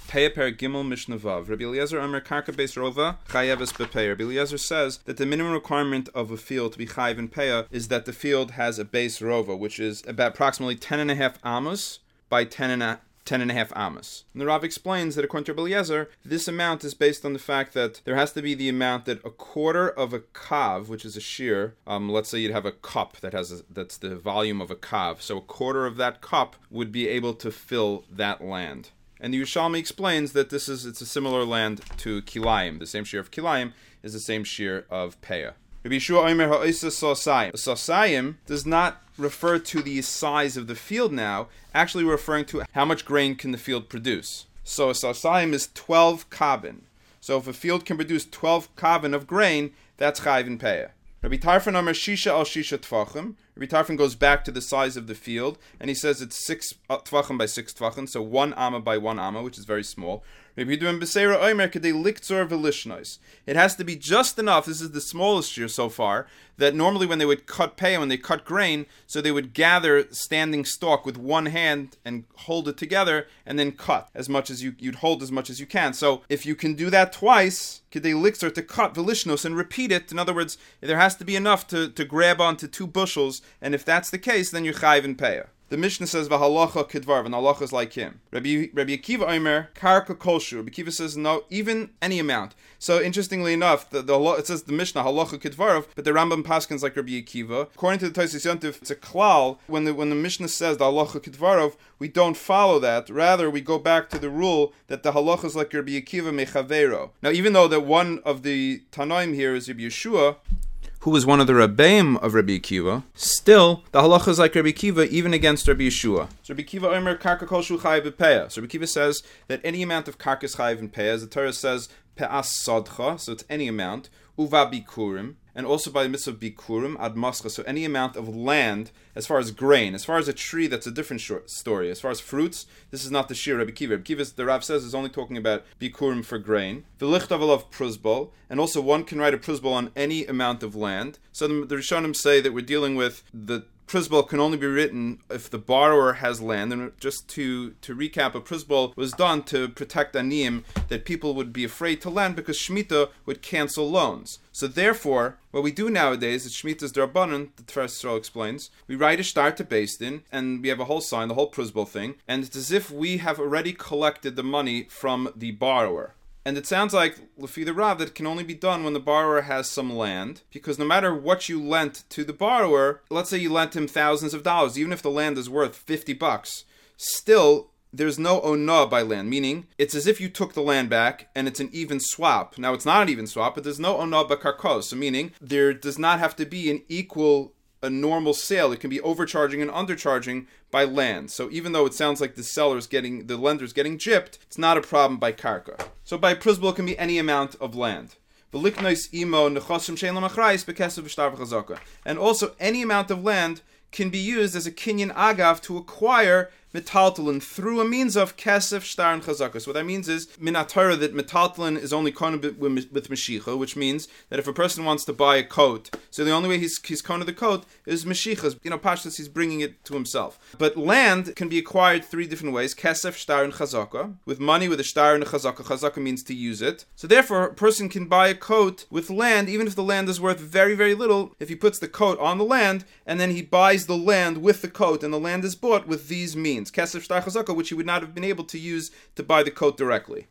Peah per Gimel Mishnah Vav. Rabbi Eliezer Omer Karka Beis Rova Chayeves Bepeah. Rabbi Eliezer says that the minimum requirement of a field to be chayiv in Peah is that the field has a base rova, which is about approximately 10.5 amos by 10.5 amos. And the Rav explains that according to Rabbi Eliezer, this amount is based on the fact that there has to be the amount that a quarter of a kav, which is a shear, let's say you'd have a cup that's the volume of a kav, so a quarter of that cup would be able to fill that land. And the Yerushalmi explains that it's a similar land to Kilayim. The same shear of Kilayim is the same shear of Peah. Rabbi Yeshua Omer ha'isa sosayim. Sosayim does not refer to the size of the field now, actually referring to how much grain can the field produce. So a sosayim is 12 kabin. So if a field can produce 12 kabin of grain, that's chayiv in Peah. Rabbi Tarfon Omer shisha al shisha tvachim. Rabbi Tarfon goes back to the size of the field, and he says it's 6 tvachim by 6 tvachim, so 1 amma by 1 amma, which is very small. Rabbi Yehuda Beseira Omer kedei liktzor v'lishnois. It has to be just enough, this is the smallest shear so far, that normally when they would cut peah, when they cut grain, so they would gather standing stalk with one hand and hold it together, and then cut as much as you'd hold as much as you can. So if you can do that twice, kedei liktzor, to cut v'lishnos and repeat it, in other words, there has to be enough to grab onto 2 bushels, and if that's the case, then you're chayiv in Peah. The Mishnah says, "V'halacha kidvar," and halacha is like him. Rabbi Akiva Omer karka kolshu. Rabbi Akiva says, no, even any amount. So interestingly enough, it says the Mishnah halacha kidvarov, but the Rambam paskins like Rabbi Akiva. According to the Tosfos Yontif, it's a klal. When the Mishnah says the halacha kidvarov, we don't follow that. Rather, we go back to the rule that the halacha is like Rabbi Akiva mechavero. Now, even though that one of the Tanoim here is Rabbi Yeshua, who was one of the Rabbeim of Rabbi Akiva, still, the halacha is like Rabbi Akiva, even against Rabbi Yeshua. So Rabbi Akiva Omer karka kol shu chayiv b'peah. So Rabbi Akiva says that any amount of karka is chayiv in peah, as the Torah says, pe'as sodcha, so it's any amount, uva bikurim, and also by the mitzvah of bikurim, ad mascha, so any amount of land, as far as grain. As far as a tree, that's a different story. As far as fruits, this is not the shir Rabbi Akiva. Rabbi Akiva, the Rav says, is only talking about bikurim for grain. The lichtavel of pruzbol, and also one can write a pruzbol on any amount of land. So the Rishonim say that we're dealing with the pruzbol can only be written if the borrower has land. And just to recap, a pruzbol was done to protect aniyim, that people would be afraid to lend because Shemitah would cancel loans. So therefore, what we do nowadays is Shemitah's D'Rabbanan, the Tiferes Yisrael explains, we write a shtar to Beis Din, and we have a whole sign, the whole pruzbol thing, and it's as if we have already collected the money from the borrower. And it sounds like, Lefi the Rav, that it can only be done when the borrower has some land, because no matter what you lent to the borrower, let's say you lent him thousands of dollars, even if the land is worth $50, still, there's no onah by land, meaning it's as if you took the land back and it's an even swap. Now, it's not an even swap, but there's no onah b'karkos, so meaning there does not have to be a normal sale. It can be overcharging and undercharging by land. So even though it sounds like the lender's getting gypped, it's not a problem by karka. So by pruzbol can be any amount of land. And also any amount of land can be used as a kinyan agav to acquire metaltalin through a means of kesef, shtar, and chazaka. So what that means is minatara that metaltalin is only koneh with meshicha, which means that if a person wants to buy a coat, so the only way he's koneh the coat is meshicha. Pashtus, he's bringing it to himself. But land can be acquired 3 different ways: kesef, shtar, and chazaka. With money, with a shtar and a chazaka. Chazaka means to use it. So therefore, a person can buy a coat with land, even if the land is worth very, very little. If he puts the coat on the land and then he buys the land with the coat, and the land is bought with these means. Kesef, shtar, chazaka, which he would not have been able to use to buy the coat directly.